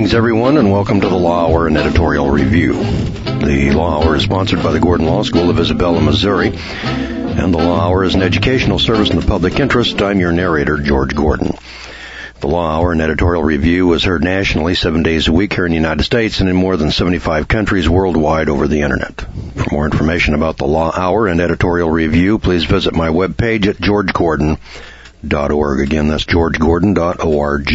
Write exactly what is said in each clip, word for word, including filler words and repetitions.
Greetings, everyone, and welcome to the Law Hour and Editorial Review. The Law Hour is sponsored by the Gordon Law School of Isabella, Missouri, and the Law Hour is an educational service in the public interest. I'm your narrator, George Gordon. The Law Hour and Editorial Review is heard nationally seven days a week here in the United States and in more than seventy-five countries worldwide over the Internet. For more information about the Law Hour and Editorial Review, please visit my webpage at george gordon dot org. Again, that's george gordon dot org.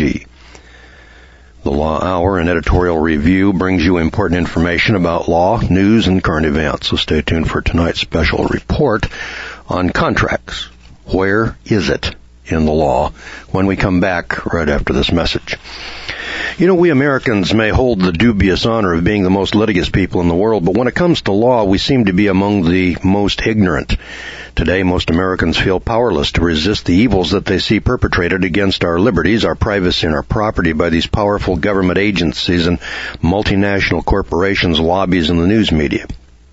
The Law Hour and Editorial Review brings you important information about law, news, and current events. So stay tuned for tonight's special report on contracts. Where is it in the law? When we come back right after this message. You know, we Americans may hold the dubious honor of being the most litigious people in the world, but when it comes to law, we seem to be among the most ignorant. Today, most Americans feel powerless to resist the evils that they see perpetrated against our liberties, our privacy, and our property by these powerful government agencies and multinational corporations, lobbies, and the news media.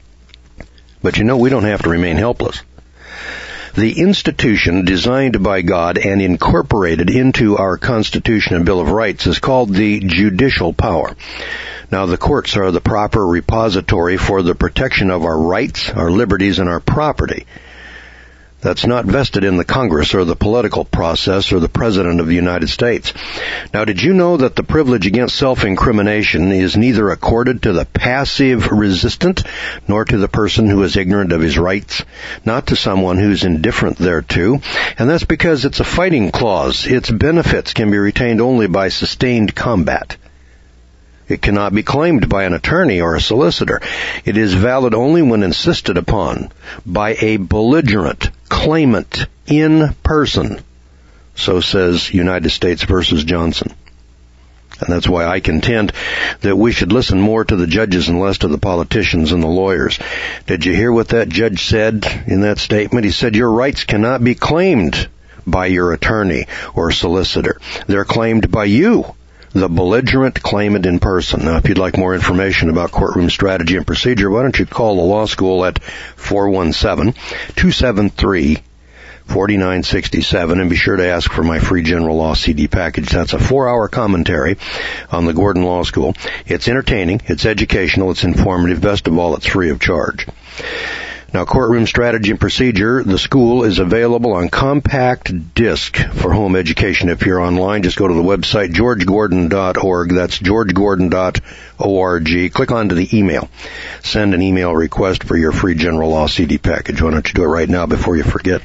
But you know, we don't have to remain helpless. The institution designed by God and incorporated into our Constitution and Bill of Rights is called the judicial power. Now, the courts are the proper repository for the protection of our rights, our liberties, and our property. That's not vested in the Congress or the political process or the President of the United States. Now, did you know that the privilege against self-incrimination is neither accorded to the passive resistant nor to the person who is ignorant of his rights, not to someone who's indifferent thereto? And that's because it's a fighting clause. Its benefits can be retained only by sustained combat. It cannot be claimed by an attorney or a solicitor. It is valid only when insisted upon by a belligerent claimant in person. So says United States versus Johnson. And that's why I contend that we should listen more to the judges and less to the politicians and the lawyers. Did you hear what that judge said in that statement? He said, your rights cannot be claimed by your attorney or solicitor. They're claimed by you, the belligerent claimant in person. Now, if you'd like more information about courtroom strategy and procedure, why don't you call the law school at four one seven, two seven three, four nine six seven and be sure to ask for my free general law C D package. That's a four-hour commentary on the Gordon Law School. It's entertaining, it's educational, it's informative. Best of all, it's free of charge. Now, Courtroom Strategy and Procedure, the school is available on compact disc for home education. If you're online, just go to the website, george gordon dot org. That's george gordon dot org. Click onto the email. Send an email request for your free general law C D package. Why don't you do it right now before you forget?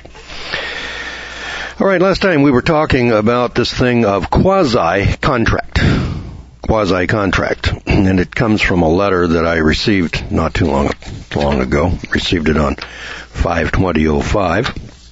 All right, last time we were talking about this thing of quasi-contract. Quasi-contract, and it comes from a letter that I received not too long long ago. Received it on five twenty oh five,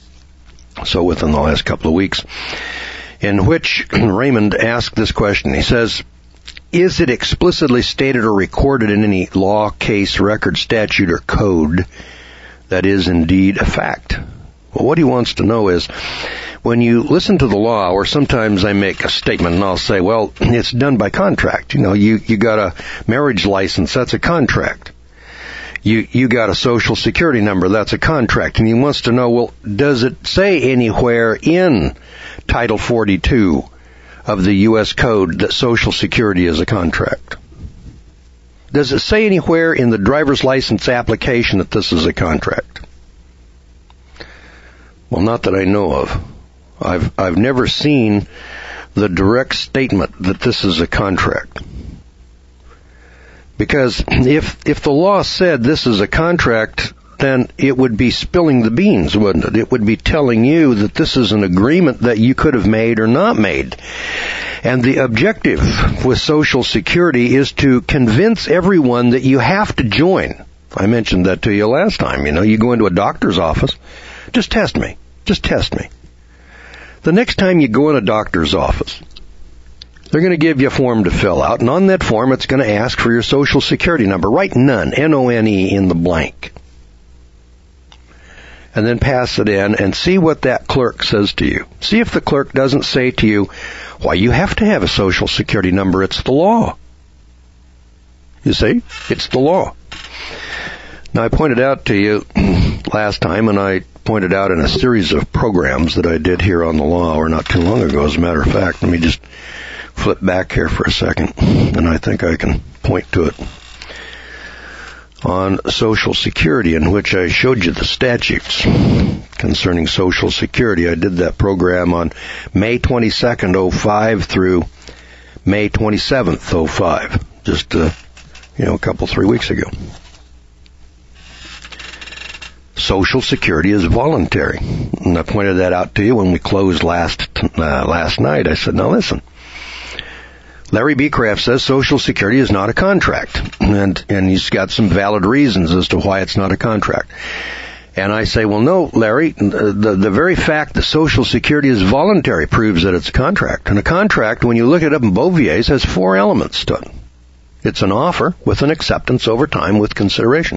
so within the last couple of weeks, in which Raymond asked this question. He says, is it explicitly stated or recorded in any law, case, record, statute, or code that is indeed a fact? Well, what he wants to know is, when you listen to the law, or sometimes I make a statement and I'll say, well, it's done by contract. You know, you, you got a marriage license, that's a contract. You, you got a social security number, that's a contract. And he wants to know, well, does it say anywhere in Title forty-two of the U S Code that social security is a contract? Does it say anywhere in the driver's license application that this is a contract? Well, not that I know of. I've I've never seen the direct statement that this is a contract. Because if if the law said this is a contract, then it would be spilling the beans, wouldn't it? It would be telling you that this is an agreement that you could have made or not made. And the objective with Social Security is to convince everyone that you have to join. I mentioned that to you last time. You know, you go into a doctor's office, just test me. Just test me. The next time you go in a doctor's office, they're going to give you a form to fill out, and on that form it's going to ask for your Social Security number. Write none, N O N E, in the blank. And then pass it in and see what that clerk says to you. See if the clerk doesn't say to you, why, you have to have a Social Security number, it's the law. You see? It's the law. Now, I pointed out to you last time, and I pointed out in a series of programs that I did here on the Law Hour not too long ago, as a matter of fact. Let me just flip back here for a second, and I think I can point to it. On Social Security, in which I showed you the statutes concerning Social Security. I did that program on May twenty-second, oh five through May twenty-seventh, oh five, just, uh, you know, a couple, three weeks ago. Social Security is voluntary. And I pointed that out to you when we closed last uh, last night. I said, now listen, Larry B. Kraft says Social Security is not a contract. And, and he's got some valid reasons as to why it's not a contract. And I say, well, no, Larry, the, the, the very fact that Social Security is voluntary proves that it's a contract. And a contract, when you look it up in Bovier's, has four elements to it. It's an offer with an acceptance over time with consideration.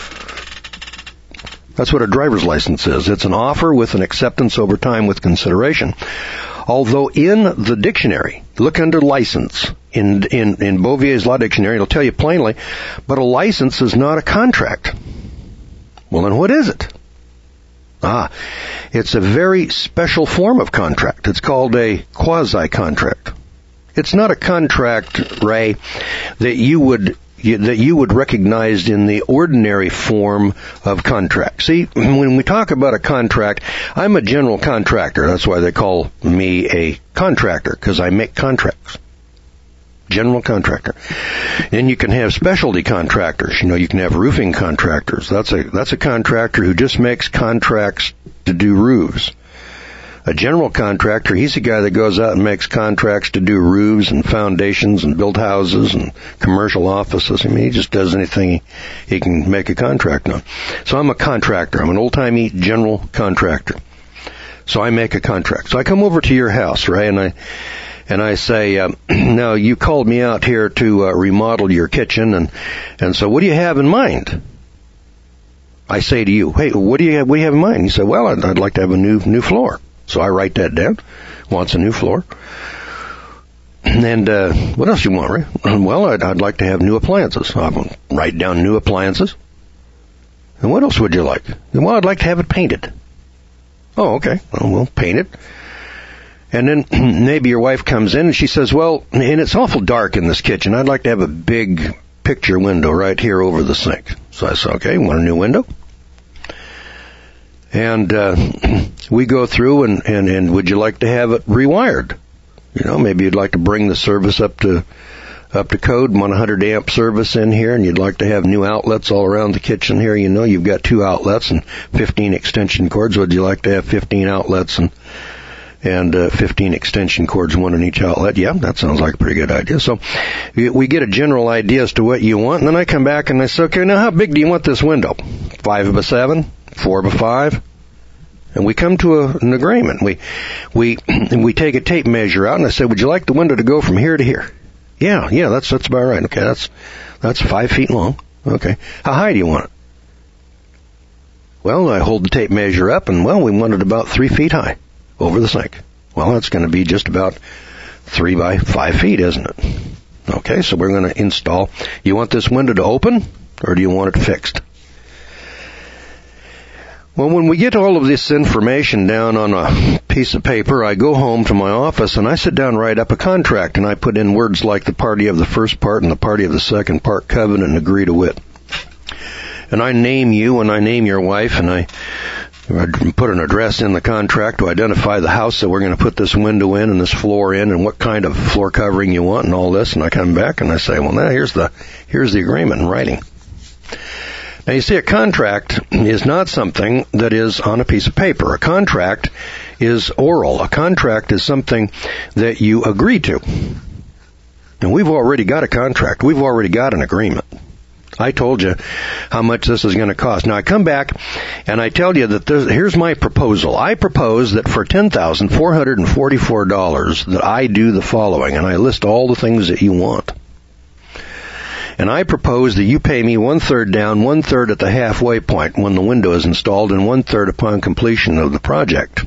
That's what a driver's license is. It's an offer with an acceptance over time with consideration. Although in the dictionary, look under license. In, in, in Bovier's Law Dictionary, it'll tell you plainly, but a license is not a contract. Well, then what is it? Ah, it's a very special form of contract. It's called a quasi-contract. It's not a contract, Ray, that you would that you would recognize in the ordinary form of contract. See, when we talk about a contract, I'm a general contractor. That's why they call me a contractor, because I make contracts. General contractor. And you can have specialty contractors. You know, you can have roofing contractors. That's a that's a contractor who just makes contracts to do roofs. A general contractor, he's the guy that goes out and makes contracts to do roofs and foundations and build houses and commercial offices. I mean, he just does anything he, he can make a contract on. So I'm a contractor. I'm an old-timey general contractor. So I make a contract. So I come over to your house, right, and I and I say, uh, now you called me out here to uh, remodel your kitchen, and and so what do you have in mind? I say to you, hey, what do you have, what do you have in mind? You say, well, I'd, I'd like to have a new new floor. So I write that down. Wants a new floor. And uh, what else you want, Ray? Well, I'd, I'd like to have new appliances. I'll write down new appliances. And what else would you like? Well, I'd like to have it painted. Oh, okay. Well, we'll paint it. And then maybe your wife comes in and she says, well, and it's awful dark in this kitchen. I'd like to have a big picture window right here over the sink. So I said, okay, want a new window? And uh, we go through and, and, and would you like to have it rewired? You know, maybe you'd like to bring the service up to up to code, want a one hundred amp service in here, and you'd like to have new outlets all around the kitchen here. You know, you've got two outlets and fifteen extension cords. Would you like to have fifteen outlets and and uh, fifteen extension cords, one in each outlet? Yeah, that sounds like a pretty good idea. So we get a general idea as to what you want, and then I come back and I say, okay, now how big do you want this window? Five by seven? Four by five? And we come to a, an agreement. We we we take a tape measure out, and I say, would you like the window to go from here to here? Yeah, yeah, that's that's about right. Okay, that's that's five feet long. Okay, how high do you want it? Well, I hold the tape measure up, and well, we want it about three feet high over the sink. Well, that's going to be just about three by five feet, isn't it? Okay, so we're going to install. You want this window to open, or do you want it fixed? Well, when we get all of this information down on a piece of paper, I go home to my office and I sit down and write up a contract, and I put in words like the party of the first part and the party of the second part, covenant and agree to wit. And I name you and I name your wife, and I, I put an address in the contract to identify the house that we're going to put this window in and this floor in and what kind of floor covering you want and all this. And I come back and I say, well, now here's the, here's the agreement in writing. Now, you see, a contract is not something that is on a piece of paper. A contract is oral. A contract is something that you agree to. And we've already got a contract. We've already got an agreement. I told you how much this is going to cost. Now, I come back and I tell you that this, here's my proposal. I propose that for ten thousand four hundred forty-four dollars that I do the following, and I list all the things that you want. And I propose that you pay me one-third down, one-third at the halfway point when the window is installed, and one-third upon completion of the project.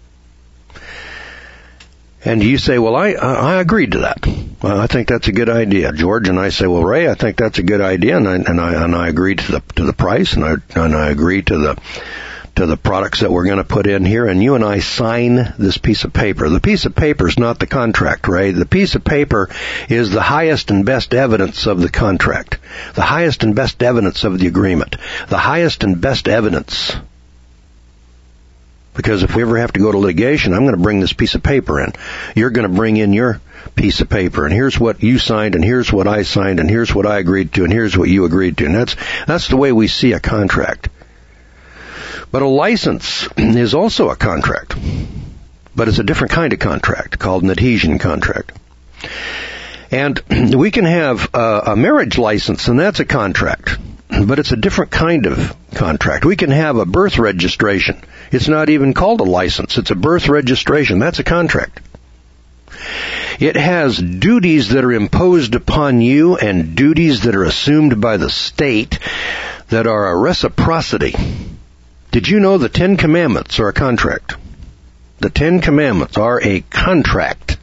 And you say, well, I I agreed to that. Well, I think that's a good idea, George. And I say, well, Ray, I think that's a good idea, and I and I and I agree to the to the price, and I and I agree to the to the products that we're going to put in here, and you and I sign this piece of paper. The piece of paper is not the contract, Ray. The piece of paper is the highest and best evidence of the contract, the highest and best evidence of the agreement, the highest and best evidence. Because if we ever have to go to litigation, I'm going to bring this piece of paper in. You're going to bring in your piece of paper, and here's what you signed, and here's what I signed, and here's what I agreed to, and here's what you agreed to. And that's that's the way we see a contract. But a license is also a contract, but it's a different kind of contract called an adhesion contract. And we can have a, a marriage license, and that's a contract, but it's a different kind of contract. We can have a birth registration. It's not even called a license. It's a birth registration. That's a contract. It has duties that are imposed upon you and duties that are assumed by the state that are a reciprocity. Did you know the Ten Commandments are a contract? The Ten Commandments are a contract.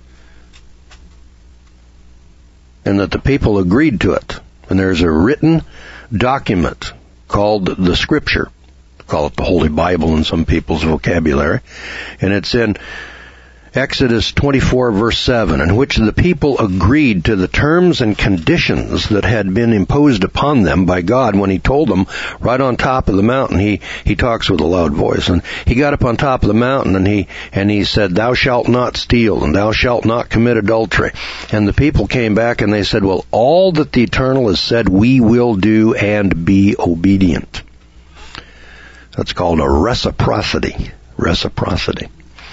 And that the people agreed to it. And there's a written document called the Scripture. Call it the Holy Bible in some people's vocabulary. And it's in Exodus twenty-four, verse seven, in which the people agreed to the terms and conditions that had been imposed upon them by God when He told them right on top of the mountain. He he talks with a loud voice, and He got up on top of the mountain, and he and he said, "Thou shalt not steal, and thou shalt not commit adultery." And the people came back and they said, "Well, all that the Eternal has said, we will do and be obedient." That's called a reciprocity. Reciprocity.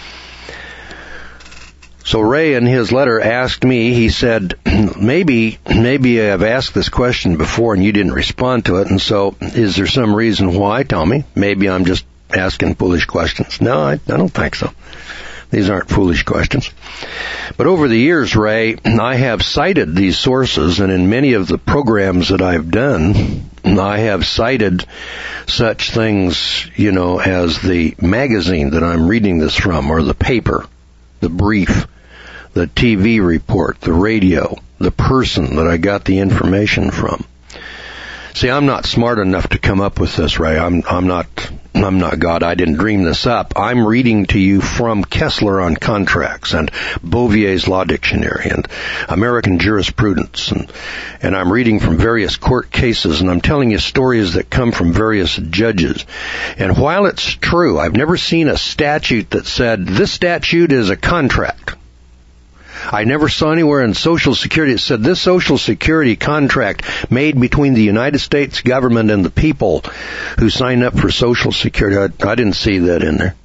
So Ray in his letter asked me, he said, maybe, maybe I've asked this question before and you didn't respond to it, and so is there some reason why? Tell me. Maybe I'm just asking foolish questions. No, I, I don't think so. These aren't foolish questions. But over the years, Ray, I have cited these sources, and in many of the programs that I've done, I have cited such things, you know, as the magazine that I'm reading this from, or the paper, the brief, the T V report, the radio, the person that I got the information from. See, I'm not smart enough to come up with this, Ray. I'm, I'm not, I'm not God. I didn't dream this up. I'm reading to you from Kessler on Contracts and Bouvier's Law Dictionary and American Jurisprudence, and, and I'm reading from various court cases, and I'm telling you stories that come from various judges. And while it's true, I've never seen a statute that said, this statute is a contract. I never saw anywhere in Social Security it said this Social Security contract made between the United States government and the people who sign up for Social Security. I, I didn't see that in there.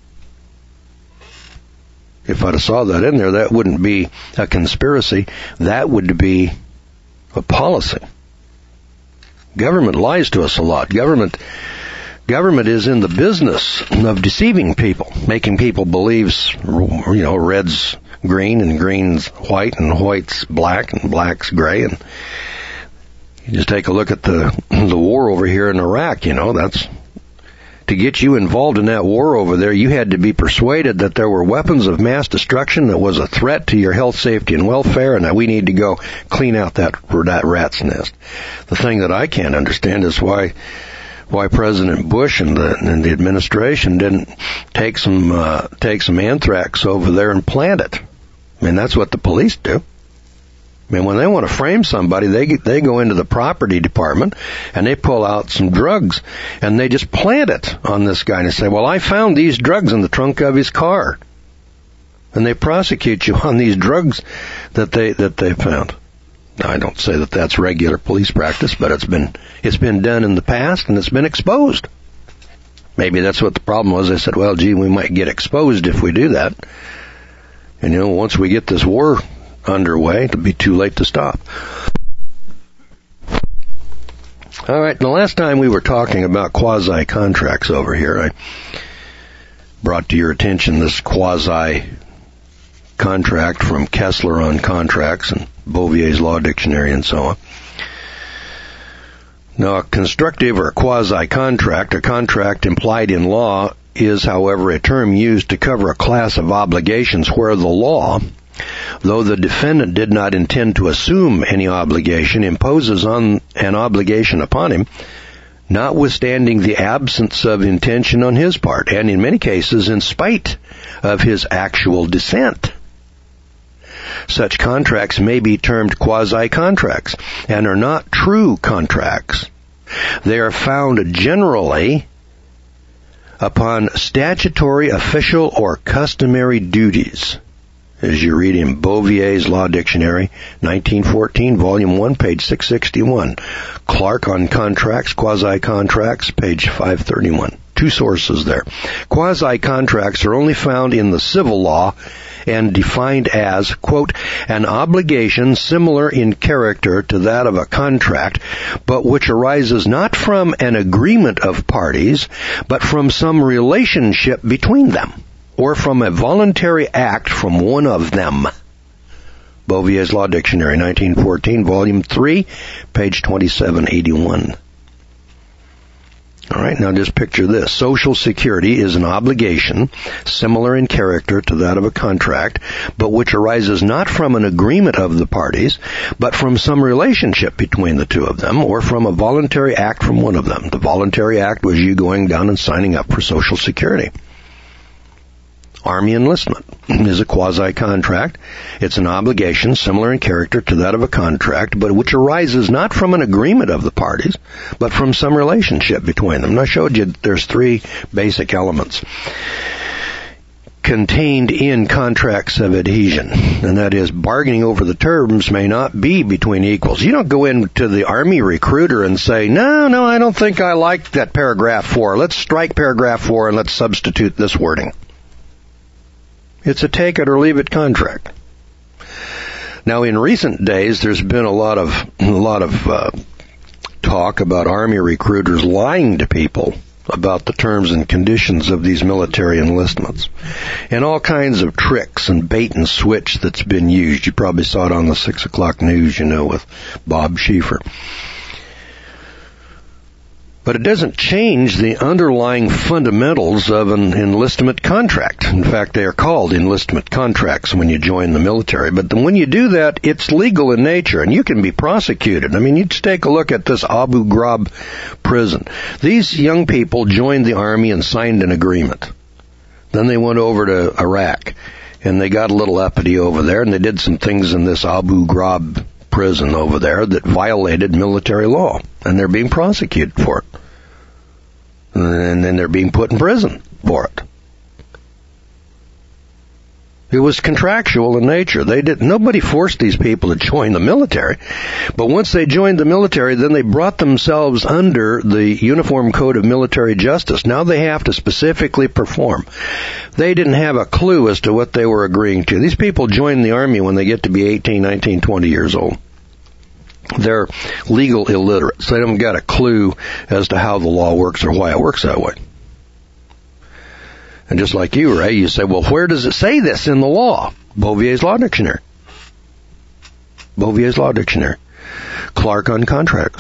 If I'd have saw that in there, that wouldn't be a conspiracy. That would be a policy. Government lies to us a lot. Government Government is in the business of deceiving people, making people believe, you know, red's green and green's white and white's black and black's gray. And you just take a look at the the war over here in Iraq, you know, that's to get you involved in that war over there, you had to be persuaded that there were weapons of mass destruction that was a threat to your health, safety, and welfare, and that we need to go clean out that, that rat's nest. The thing that I can't understand is why why President Bush and the, and the administration didn't take some uh, take some anthrax over there and plant it. I mean, that's what the police do. I mean, when they want to frame somebody, they they go into the property department and they pull out some drugs and they just plant it on this guy and they say, well, I found these drugs in the trunk of his car. And they prosecute you on these drugs that they that they found. Now, I don't say that that's regular police practice, but it's been it's been done in the past and it's been exposed. Maybe that's what the problem was. They said, well, gee, we might get exposed if we do that. And, you know, once we get this war underway, it'll be too late to stop. All right, the last time we were talking about quasi-contracts over here, I brought to your attention this quasi-contract from Kessler on Contracts and Bouvier's Law Dictionary and so on. Now, a constructive or quasi-contract, a contract implied in law, is, however, a term used to cover a class of obligations where the law, though the defendant did not intend to assume any obligation, imposes on an obligation upon him notwithstanding the absence of intention on his part, and in many cases in spite of his actual dissent. Such contracts may be termed quasi-contracts and are not true contracts. They are found generally upon statutory, official, or customary duties, as you read in Bouvier's Law Dictionary, nineteen fourteen, Volume one, page six sixty-one. Clark on Contracts, Quasi-Contracts, page five thirty-one. Two sources there. Quasi-contracts are only found in the civil law and defined as, quote, an obligation similar in character to that of a contract, but which arises not from an agreement of parties, but from some relationship between them, or from a voluntary act from one of them. Bouvier's Law Dictionary, nineteen fourteen, Volume three, page twenty-seven eighty-one. All right, now just picture this. Social Security is an obligation similar in character to that of a contract, but which arises not from an agreement of the parties, but from some relationship between the two of them, or from a voluntary act from one of them. The voluntary act was you going down and signing up for Social Security. Army enlistment is a quasi-contract. It's an obligation similar in character to that of a contract, but which arises not from an agreement of the parties, but from some relationship between them. And I showed you that there's three basic elements contained in contracts of adhesion, and that is bargaining over the terms may not be between equals. You don't go into the Army recruiter and say, no, no, I don't think I like that paragraph four. Let's strike paragraph four and let's substitute this wording. It's a take it or leave it contract. Now, in recent days, there's been a lot of a lot of uh, talk about Army recruiters lying to people about the terms and conditions of these military enlistments, and all kinds of tricks and bait and switch that's been used. You probably saw it on the six o'clock news, you know, with Bob Schieffer. But it doesn't change the underlying fundamentals of an enlistment contract. In fact, they are called enlistment contracts when you join the military. But when you do that, it's legal in nature, and you can be prosecuted. I mean, you just take a look at this Abu Ghraib prison. These young people joined the Army and signed an agreement. Then they went over to Iraq, and they got a little uppity over there, and they did some things in this Abu Ghraib prison over there that violated military law, and they're being prosecuted for it. And then they're being put in prison for it. It was contractual in nature. They did nobody forced these people to join the military, but once they joined the military, then they brought themselves under the Uniform Code of Military Justice. Now they have to specifically perform. They didn't have a clue as to what they were agreeing to. These people join the Army when they get to be eighteen, nineteen, twenty years old. They're legal illiterates. They haven't got a clue as to how the law works or why it works that way. And just like you, Ray, you say, well, where does it say this in the law? Bouvier's Law Dictionary. Bouvier's Law Dictionary. Clark on Contracts.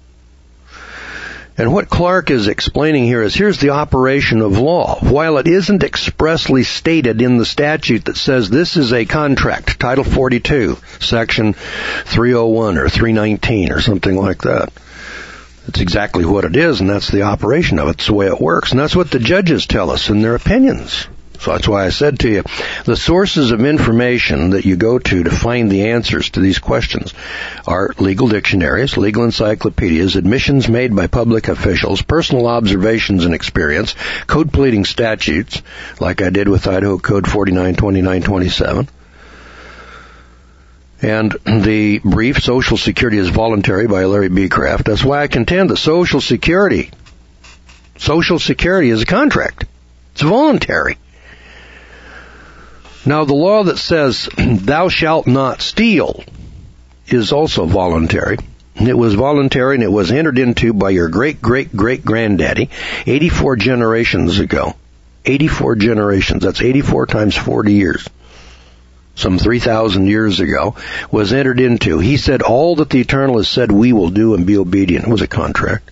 And what Clark is explaining here is, here's the operation of law. While it isn't expressly stated in the statute that says this is a contract, Title forty-two, Section three oh one or three nineteen or something like that. It's exactly what it is, and that's the operation of it. It's the way it works. And that's what the judges tell us in their opinions. So that's why I said to you, the sources of information that you go to to find the answers to these questions are legal dictionaries, legal encyclopedias, admissions made by public officials, personal observations and experience, code pleading statutes, like I did with Idaho Code forty-nine twenty-nine twenty-seven, and the brief Social Security is Voluntary by Larry B. Kraft. That's why I contend that Social Security, Social Security is a contract. It's voluntary. Now, the law that says, thou shalt not steal, is also voluntary. It was voluntary, and it was entered into by your great-great-great-granddaddy eighty-four generations ago. eighty-four generations. That's eighty-four times forty years. Some three thousand years ago, was entered into. He said, all that the Eternal has said we will do and be obedient. It was a contract.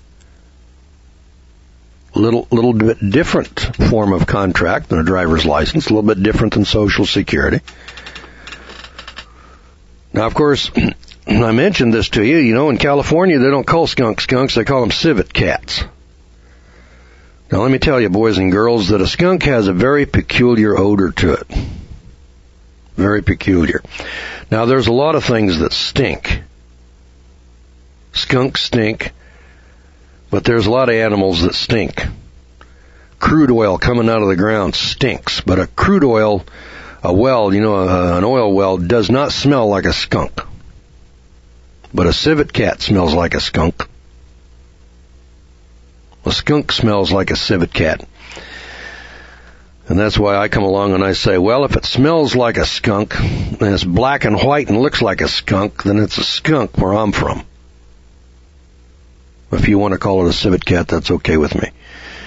Little, little bit different form of contract than a driver's license, a little bit different than Social Security. Now, of course, I mentioned this to you, you know, in California they don't call skunks skunks, they call them civet cats. Now let me tell you, boys and girls, that a skunk has a very peculiar odor to it. Very peculiar. Now there's a lot of things that stink. Skunks stink, but there's a lot of animals that stink. Crude oil coming out of the ground stinks, but a crude oil, a well, you know, a, an oil well does not smell like a skunk. But a civet cat smells like a skunk. A skunk smells like a civet cat. And that's why I come along and I say, well, if it smells like a skunk, and it's black and white and looks like a skunk, then it's a skunk where I'm from. If you want to call it a civet cat, that's okay with me.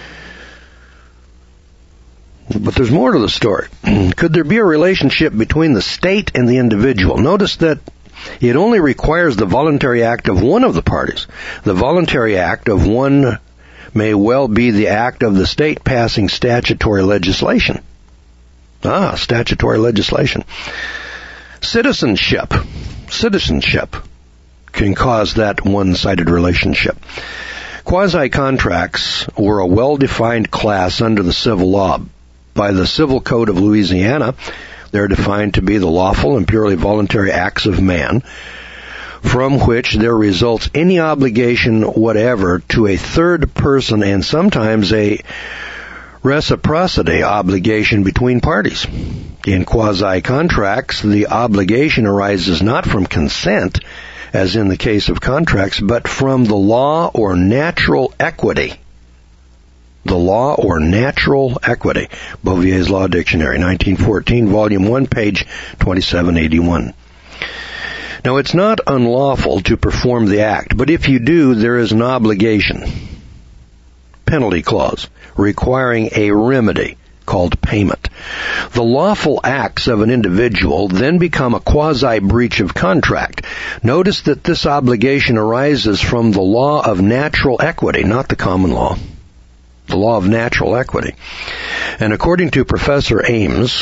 But there's more to the story. Could there be a relationship between the state and the individual? Notice that it only requires the voluntary act of one of the parties. The voluntary act of one may well be the act of the state passing statutory legislation. Ah, statutory legislation. Citizenship. Citizenship can cause that one-sided relationship. Quasi-contracts were a well-defined class under the civil law. By the Civil Code of Louisiana, they're defined to be the lawful and purely voluntary acts of man, from which there results any obligation whatever to a third person and sometimes a reciprocity obligation between parties. In quasi-contracts, the obligation arises not from consent, as in the case of contracts, but from the law or natural equity. The law or natural equity. Bouvier's Law Dictionary, nineteen fourteen, Volume one, page twenty-seven eighty-one. Now, it's not unlawful to perform the act, but if you do, there is an obligation, penalty clause, requiring a remedy called payment. The lawful acts of an individual then become a quasi-breach of contract. Notice that this obligation arises from the law of natural equity, not the common law. The law of natural equity. And according to Professor Ames,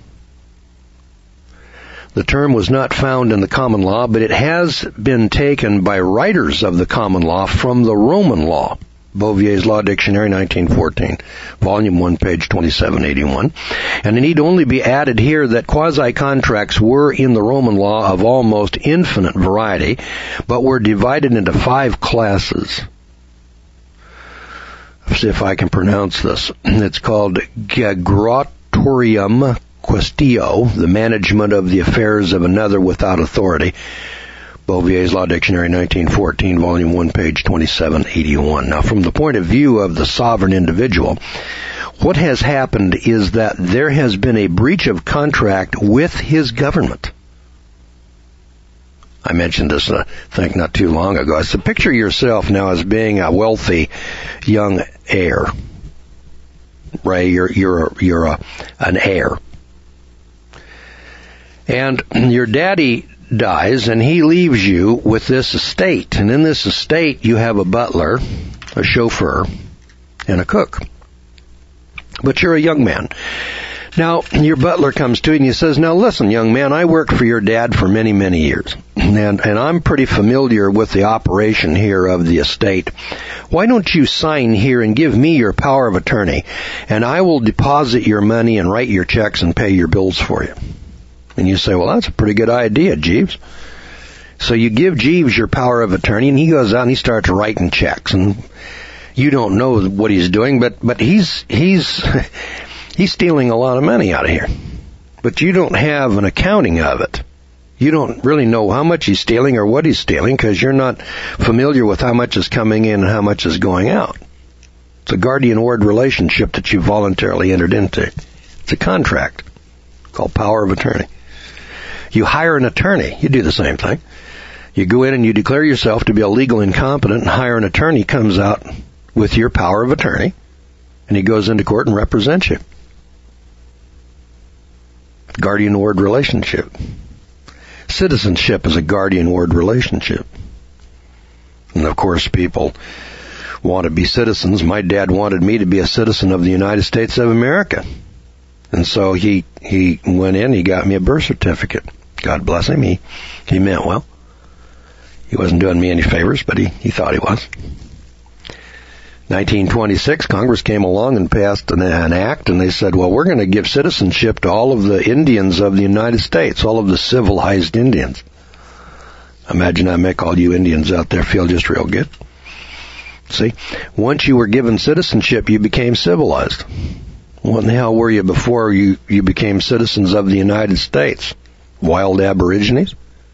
the term was not found in the common law, but it has been taken by writers of the common law from the Roman law. Bouvier's Law Dictionary, nineteen fourteen, Volume one, page twenty-seven eighty-one. And it need only be added here that quasi-contracts were in the Roman law of almost infinite variety, but were divided into five classes. Let's see if I can pronounce this. It's called Gagratorium Quaestio, the management of the affairs of another without authority. Bouvier's Law Dictionary, nineteen fourteen, Volume one, page twenty-seven eighty-one. Now, from the point of view of the sovereign individual, what has happened is that there has been a breach of contract with his government. I mentioned this, I think, not too long ago. So picture yourself now as being a wealthy young heir. Ray, you're, you're, you're a, an heir. And your daddy dies, and he leaves you with this estate. And in this estate, you have a butler, a chauffeur, and a cook. But you're a young man. Now, your butler comes to you and he says, now listen, young man, I worked for your dad for many, many years. And, and I'm pretty familiar with the operation here of the estate. Why don't you sign here and give me your power of attorney, and I will deposit your money and write your checks and pay your bills for you. And you say, well, that's a pretty good idea, Jeeves. So you give Jeeves your power of attorney, and he goes out and he starts writing checks. And you don't know what he's doing, but, but he's, he's, he's stealing a lot of money out of here. But you don't have an accounting of it. You don't really know how much he's stealing or what he's stealing because you're not familiar with how much is coming in and how much is going out. It's a guardian-ward relationship that you voluntarily entered into. It's a contract called power of attorney. You hire an attorney. You do the same thing. You go in and you declare yourself to be a legal incompetent and hire an attorney, comes out with your power of attorney, and he goes into court and represents you. Guardian-ward relationship. Citizenship is a guardian-ward relationship. And of course, people want to be citizens. My dad wanted me to be a citizen of the United States of America. And so he, he went in, he got me a birth certificate. God bless him, he, he meant well. He wasn't doing me any favors, but he, he thought he was. nineteen twenty-six, Congress came along and passed an, an act, and they said, well, we're going to give citizenship to all of the Indians of the United States, all of the civilized Indians. Imagine I make all you Indians out there feel just real good. See, once you were given citizenship, you became civilized. What in the hell were you before you, you became citizens of the United States? Wild aborigines?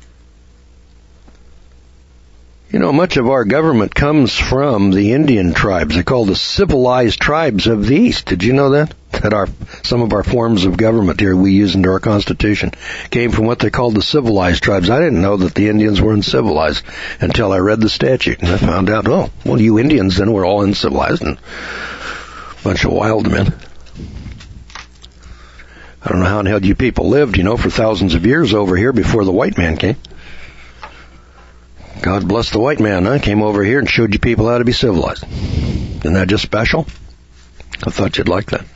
You know, much of our government comes from the Indian tribes. They're called the civilized tribes of the East. Did you know that? That our some of our forms of government here we use into our Constitution came from what they called the civilized tribes. I didn't know that the Indians were uncivilized until I read the statute. And I found out, oh, well, you Indians then were all uncivilized and a bunch of wild men. I don't know how in hell you people lived, you know, for thousands of years over here before the white man came. God bless the white man, huh? Came over here and showed you people how to be civilized. Isn't that just special? I thought you'd like that.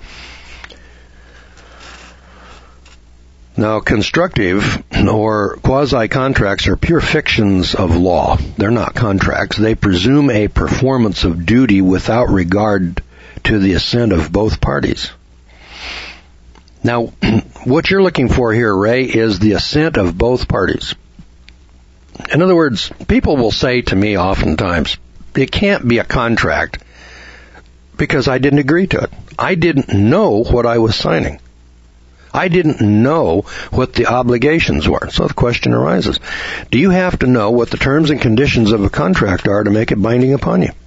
Now, constructive or quasi-contracts are pure fictions of law. They're not contracts. They presume a performance of duty without regard to the assent of both parties. Now, what you're looking for here, Ray, is the assent of both parties. In other words, people will say to me oftentimes, it can't be a contract because I didn't agree to it. I didn't know what I was signing. I didn't know what the obligations were. So the question arises, do you have to know what the terms and conditions of a contract are to make it binding upon you?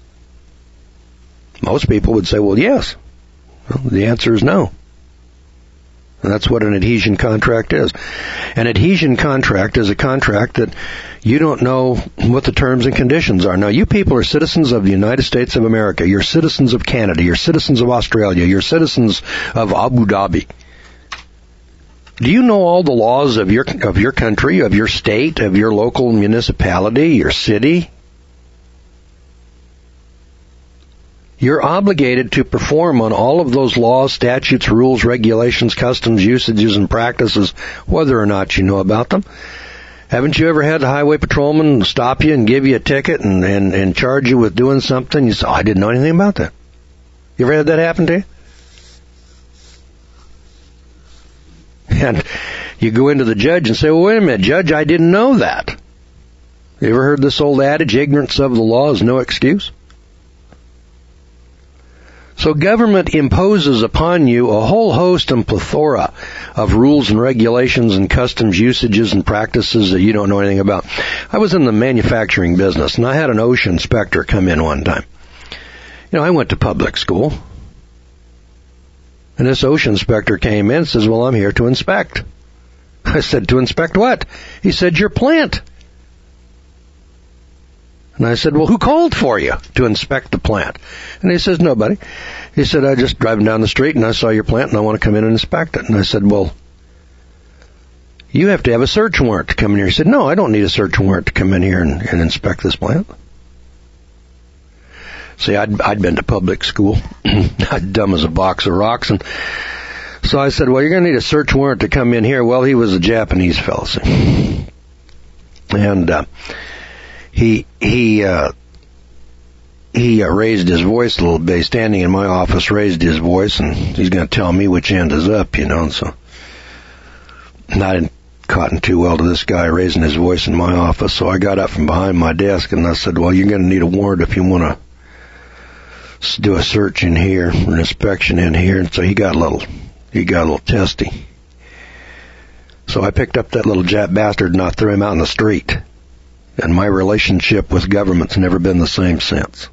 Most people would say, well, yes. Well, the answer is no. And that's what an adhesion contract is. An adhesion contract is a contract that you don't know what the terms and conditions are. Now, you people are citizens of the United States of America. You're citizens of Canada. You're citizens of Australia. You're citizens of Abu Dhabi. Do you know all the laws of your of your country, of your state, of your local municipality, your city? You're obligated to perform on all of those laws, statutes, rules, regulations, customs, usages, and practices, whether or not you know about them. Haven't you ever had the highway patrolman stop you and give you a ticket and, and, and charge you with doing something? You say, oh, I didn't know anything about that. You ever had that happen to you? And you go into the judge and say, well, wait a minute, Judge, I didn't know that. You ever heard this old adage, ignorance of the law is no excuse? So government imposes upon you a whole host and plethora of rules and regulations and customs, usages, and practices that you don't know anything about. I was in the manufacturing business, and I had an OSHA inspector come in one time. You know, I went to public school. And this OSHA inspector came in and says, well, I'm here to inspect. I said, to inspect what? He said, your plant. And I said, well, who called for you to inspect the plant? And he says, nobody. He said, I just driving down the street and I saw your plant and I want to come in and inspect it. And I said, well, you have to have a search warrant to come in here. He said, no, I don't need a search warrant to come in here and, and inspect this plant. See, I'd, I'd been to public school. I'd dumb as a box of rocks. And so I said, well, you're going to need a search warrant to come in here. Well, he was a Japanese fellow. See. And, uh, he, he, uh, he uh, raised his voice a little bit. Standing in my office, raised his voice, and he's going to tell me which end is up, you know. And so, and I didn't cotton too well to this guy raising his voice in my office. So I got up from behind my desk and I said, well, you're going to need a warrant if you want to do a search in here, an inspection in here. And so he got a little, he got a little testy. So I picked up that little Jap bastard and I threw him out in the street. And my relationship with government's never been the same since.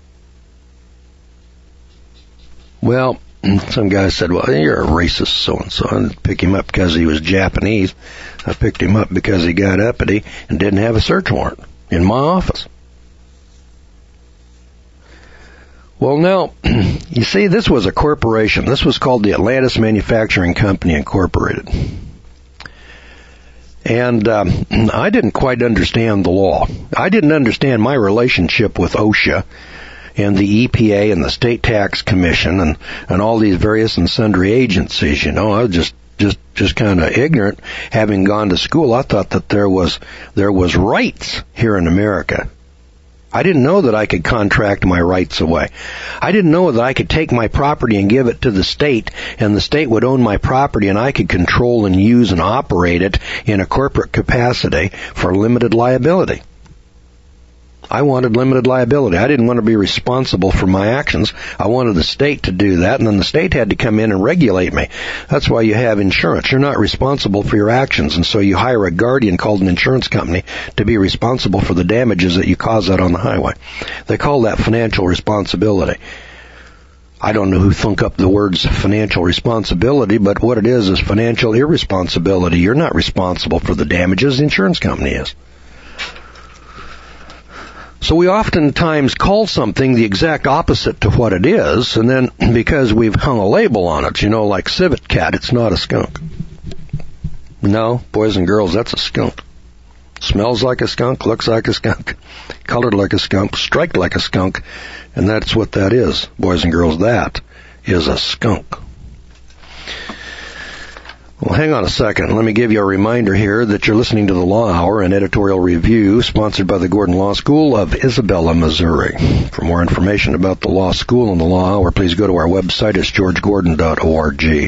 Well, some guy said, well, you're a racist so-and-so. I didn't pick him up because he was Japanese. I picked him up because he got uppity and didn't have a search warrant in my office. Well, now, you see, this was a corporation. This was called the Atlantis Manufacturing Company Incorporated. And um, I didn't quite understand the law. I didn't understand my relationship with OSHA and the E P A and the State Tax Commission and, and all these various and sundry agencies, you know. I was just, just, just kind of ignorant. Having gone to school, I thought that there was, there was rights here in America. I didn't know that I could contract my rights away. I didn't know that I could take my property and give it to the state, and the state would own my property, and I could control and use and operate it in a corporate capacity for limited liability. I wanted limited liability. I didn't want to be responsible for my actions. I wanted the state to do that, and then the state had to come in and regulate me. That's why you have insurance. You're not responsible for your actions, and so you hire a guardian called an insurance company to be responsible for the damages that you cause out on the highway. They call that financial responsibility. I don't know who thunk up the words financial responsibility, but what it is is financial irresponsibility. You're not responsible for the damages. The insurance company is. So we oftentimes call something the exact opposite to what it is, and then because we've hung a label on it, you know, like civet cat, it's not a skunk. No, boys and girls, that's a skunk. Smells like a skunk, looks like a skunk, colored like a skunk, striped like a skunk, and that's what that is, boys and girls. That is a skunk. Well, hang on a second. Let me give you a reminder here that you're listening to the Law Hour, an editorial review sponsored by the Gordon Law School of Isabella, Missouri. For more information about the Law School and the Law Hour, please go to our website. It's george gordon dot org.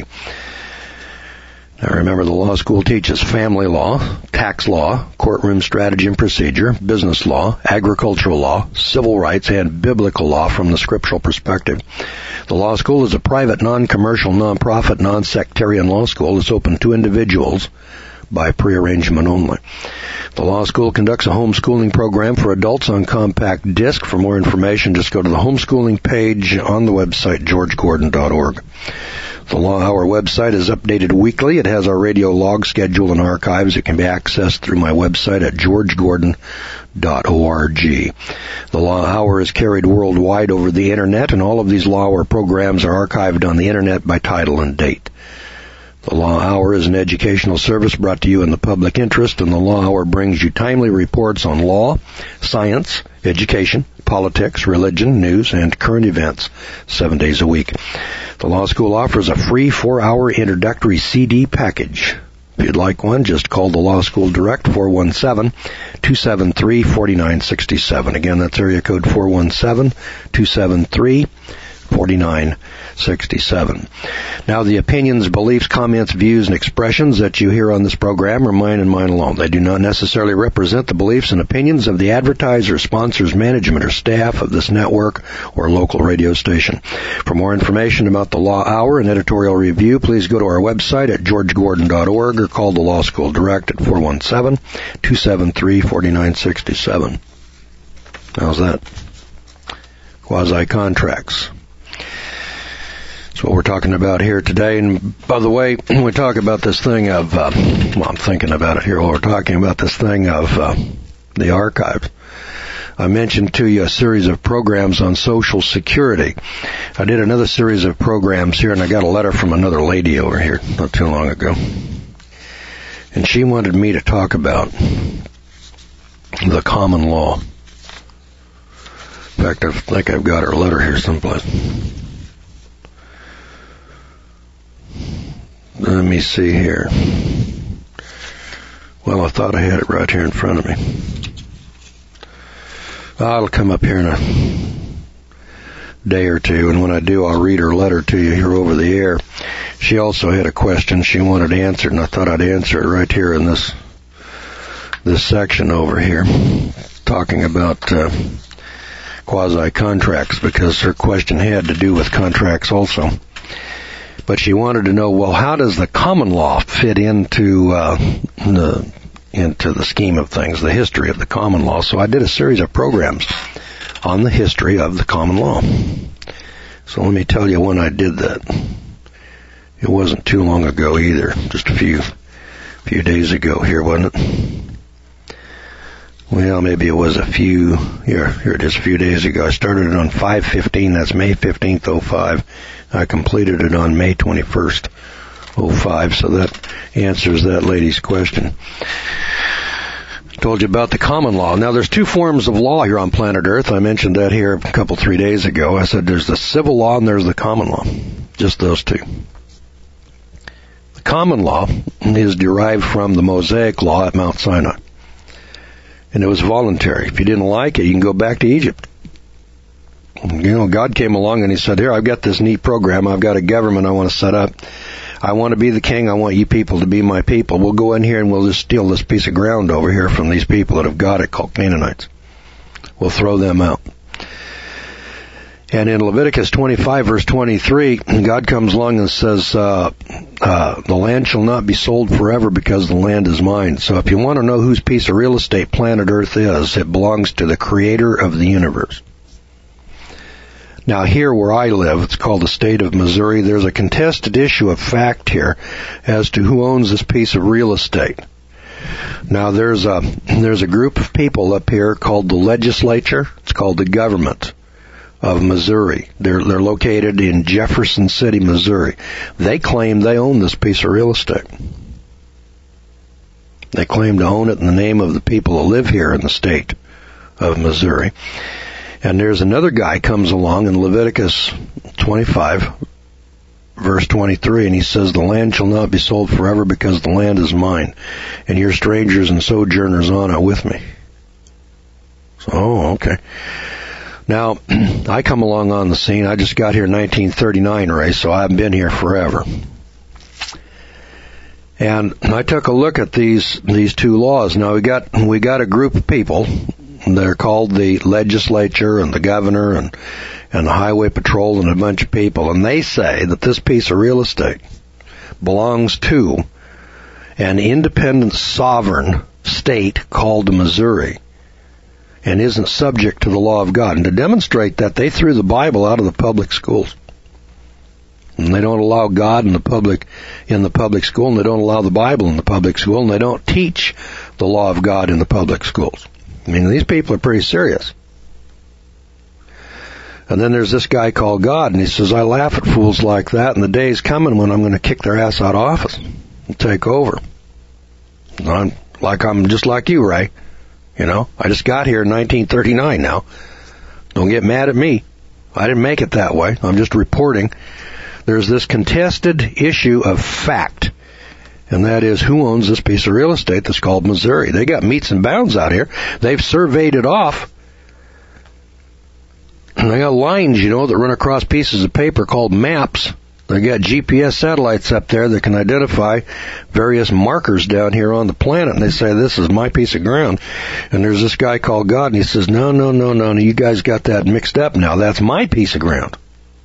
Now remember, the law school teaches family law, tax law, courtroom strategy and procedure, business law, agricultural law, civil rights, and biblical law from the scriptural perspective. The law school is a private, non-commercial, non-profit, non-sectarian law school that's open to individuals by prearrangement only. The law school conducts a homeschooling program for adults on compact disc. For more information, just go to the homeschooling page on the website, george gordon dot org. The Law Hour website is updated weekly. It has our radio log schedule and archives. It can be accessed through my website at george gordon dot org. The Law Hour is carried worldwide over the Internet, and all of these Law Hour programs are archived on the Internet by title and date. The Law Hour is an educational service brought to you in the public interest, and the Law Hour brings you timely reports on law, science, education, politics, religion, news, and current events seven days a week. The Law School offers a free four-hour introductory C D package. If you'd like one, just call the Law School direct, four one seven, two seven three, four nine six seven. Again, that's area code four one seven, two seven three, four nine six seven. Now, the opinions, beliefs, comments, views, and expressions that you hear on this program are mine and mine alone. They do not necessarily represent the beliefs and opinions of the advertiser, sponsors, management, or staff of this network or local radio station. For more information about the Law Hour and editorial review, please go to our website at george gordon dot org or call the Law School direct at four one seven, two seven three, four nine six seven. How's that? Quasi-contracts. That's what we're talking about here today. And by the way, when we talk about this thing of, uh, well, I'm thinking about it here while we're talking about this thing of uh, the archives. I mentioned to you a series of programs on Social Security. I did another series of programs here, and I got a letter from another lady over here not too long ago. And she wanted me to talk about the common law. In fact, I think I've got her letter here someplace. Let me see here. Well, I thought I had it right here in front of me. I'll come up here in a day or two, and when I do, I'll read her letter to you here over the air. She also had a question she wanted answered, and I thought I'd answer it right here in this this section over here, talking about uh, quasi-contracts, because her question had to do with contracts also. But she wanted to know, well, how does the common law fit into uh, the into the scheme of things, the history of the common law? So I did a series of programs on the history of the common law. So let me tell you when I did that. It wasn't too long ago either, just a few few days ago here, wasn't it? Well, maybe it was a few, here, here it is, a few days ago. I started it on five fifteen, that's May fifteenth, oh five. I completed it on May twenty-first, oh five, so that answers that lady's question. I told you about the common law. Now, there's two forms of law here on planet Earth. I mentioned that here a couple, three days ago. I said there's the civil law and there's the common law. Just those two. The common law is derived from the Mosaic law at Mount Sinai. And it was voluntary. If you didn't like it, you can go back to Egypt. You know, God came along and he said, here, I've got this neat program. I've got a government I want to set up. I want to be the king. I want you people to be my people. We'll go in here and we'll just steal this piece of ground over here from these people that have got it called Canaanites. We'll throw them out. And in Leviticus twenty-five, verse twenty-three, God comes along and says, uh, uh, the land shall not be sold forever because the land is mine. So if you want to know whose piece of real estate planet Earth is, it belongs to the creator of the universe. Now here where I live, it's called the state of Missouri, there's a contested issue of fact here as to who owns this piece of real estate. Now there's a, there's a group of people up here called the legislature. It's called the government of Missouri. They're, they're located in Jefferson City, Missouri. They claim they own this piece of real estate. They claim to own it in the name of the people who live here in the state of Missouri. And there's another guy comes along in Leviticus twenty-five, verse twenty-three, and he says, the land shall not be sold forever because the land is mine, and you're strangers and sojourners on it with me. So, oh, okay. Now, I come along on the scene. I just got here in nineteen thirty-nine, Ray, so I've been here forever. And I took a look at these these two laws. Now, we got we got a group of people. They're called the legislature and the governor and, and the highway patrol and a bunch of people. And they say that this piece of real estate belongs to an independent sovereign state called Missouri and isn't subject to the law of God. And to demonstrate that, they threw the Bible out of the public schools. And they don't allow God in the public in the public school, and they don't allow the Bible in the public school, and they don't teach the law of God in the public schools. I mean, these people are pretty serious. And then there's this guy called God, and he says, I laugh at fools like that, and the day's coming when I'm going to kick their ass out of office and take over. And I'm like I'm just like you, Ray. You know, I just got here in nineteen thirty-nine now. Don't get mad at me. I didn't make it that way. I'm just reporting. There's this contested issue of fact. And that is, who owns this piece of real estate that's called Missouri? They got meets and bounds out here. They've surveyed it off. And they got lines, you know, that run across pieces of paper called maps. They got G P S satellites up there that can identify various markers down here on the planet. And they say, this is my piece of ground. And there's this guy called God, and he says, no, no, no, no, no, you guys got that mixed up now. That's my piece of ground.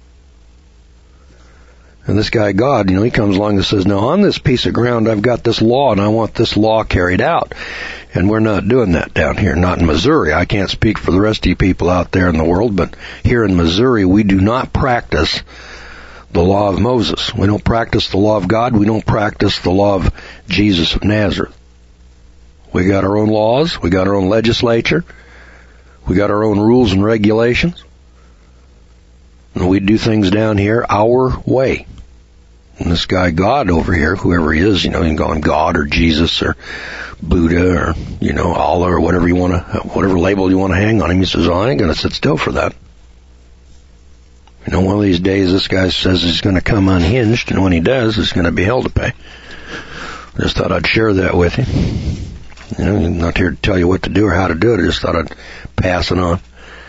And this guy, God, you know, he comes along and says, now on this piece of ground, I've got this law, and I want this law carried out. And we're not doing that down here, not in Missouri. I can't speak for the rest of you people out there in the world, but here in Missouri, we do not practice the law of Moses. We don't practice the law of God. We don't practice the law of Jesus of Nazareth. We got our own laws. We got our own legislature. We got our own rules and regulations. And we do things down here our way. And this guy, God, over here, whoever he is, you know, you can call him God or Jesus or Buddha or, you know, Allah or whatever you want to, whatever label you want to hang on him. He says, oh, I ain't going to sit still for that. You know, one of these days this guy says he's going to come unhinged, and when he does, it's going to be hell to pay. I just thought I'd share that with you. You know, I'm not here to tell you what to do or how to do it. I just thought I'd pass it on.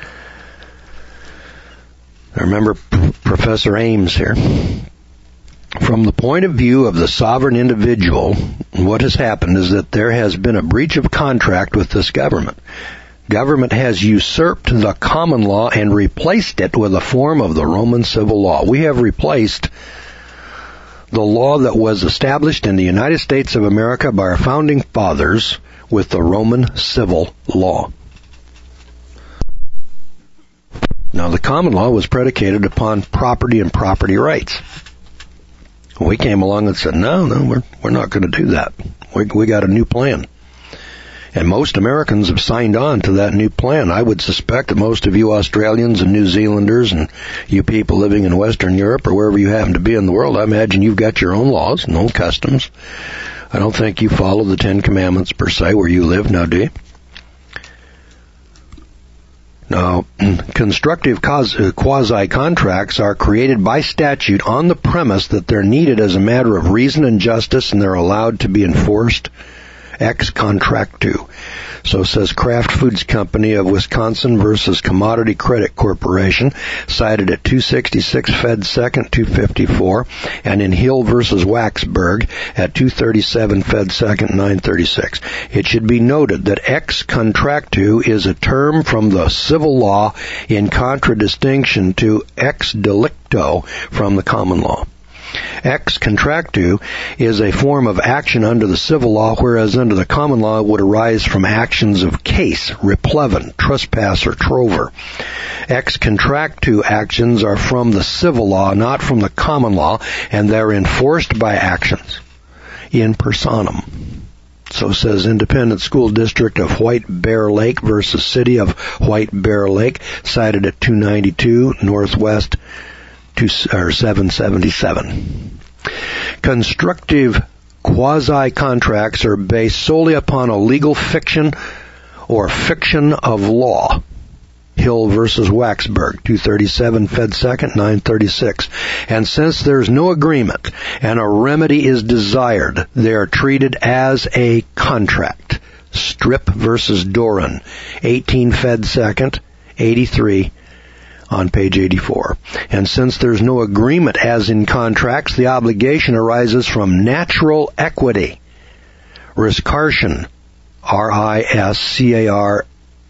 I remember P- Professor Ames here. From the point of view of the sovereign individual, what has happened is that there has been a breach of contract with this government. Government has usurped the common law and replaced it with a form of the Roman civil law. We have replaced the law that was established in the United States of America by our founding fathers with the Roman civil law. Now, the common law was predicated upon property and property rights. We came along and said, no, no, we're we're not going to do that. We we got a new plan. And most Americans have signed on to that new plan. I would suspect that most of you Australians and New Zealanders and you people living in Western Europe or wherever you happen to be in the world, I imagine you've got your own laws and own customs. I don't think you follow the Ten Commandments per se where you live now, do you? Now, constructive quasi-contracts are created by statute on the premise that they're needed as a matter of reason and justice, and they're allowed to be enforced ex contractu. So says Kraft Foods Company of Wisconsin versus Commodity Credit Corporation, cited at two sixty-six Fed Second two fifty-four, and in Hill versus Waxberg at two thirty-seven Fed Second nine thirty-six. It should be noted that ex contractu is a term from the civil law in contradistinction to ex delicto from the common law. Ex contractu is a form of action under the civil law, whereas under the common law it would arise from actions of case, replevin, trespass, or trover. Ex contractu actions are from the civil law, not from the common law, and they're enforced by actions in personam. So says Independent School District of White Bear Lake versus City of White Bear Lake, cited at two ninety-two Northwest Two, or seven seventy-seven. Constructive quasi-contracts are based solely upon a legal fiction or fiction of law. Hill versus Waxberg, two thirty-seven Fed Second nine thirty-six. And since there's no agreement and a remedy is desired, they are treated as a contract. Strip versus Doran, eighteen Fed Second eighty-three. On page eighty-four. And since there's no agreement as in contracts, the obligation arises from natural equity. Riscarson, R I S C A R